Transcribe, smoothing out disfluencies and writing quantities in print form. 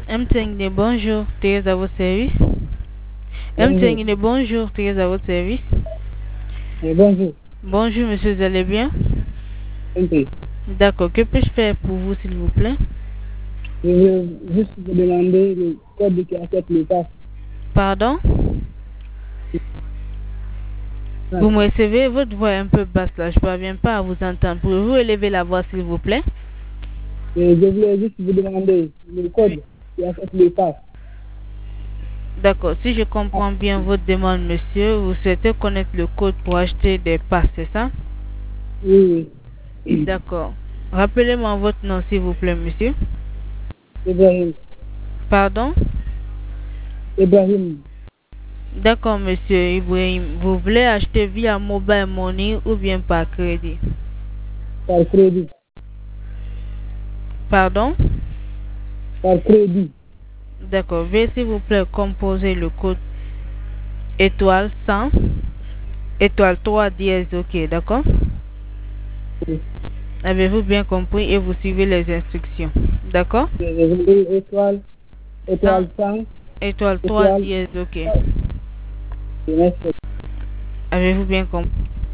MTN, bonjour, Thérèse à votre service. Bonjour. MTN, bonjour, Thérèse à votre service. Bonjour. Bonjour, monsieur, vous allez bien? Ok. D'accord, que puis-je faire pour vous, s'il vous plaît? Je veux juste vous demander le code qui accepte le pass. Pardon? Vous me recevez, votre voix est un peu basse là, je ne parviens pas à vous entendre. Pouvez-vous élever la voix, s'il vous plaît? Je voulais juste vous demander le code qui accepte le pass. D'accord, si je comprends bien votre demande, monsieur, vous souhaitez connaître le code pour acheter des passes, c'est ça? Oui, D'accord. Rappelez-moi votre nom, s'il vous plaît, monsieur. Ibrahim. Pardon? Ibrahim. D'accord, monsieur Ibrahim. Vous voulez acheter via mobile money ou bien par crédit? Par crédit. Pardon? Par crédit. D'accord. Veuillez s'il vous plaît composer le code étoile 100 étoile 3 dièse, ok, d'accord? Oui. Avez-vous bien compris et vous suivez les instructions? D'accord? Je veux étoile 100 100, étoile 3 étoile. dièse, ok. Merci. Avez-vous bien compris?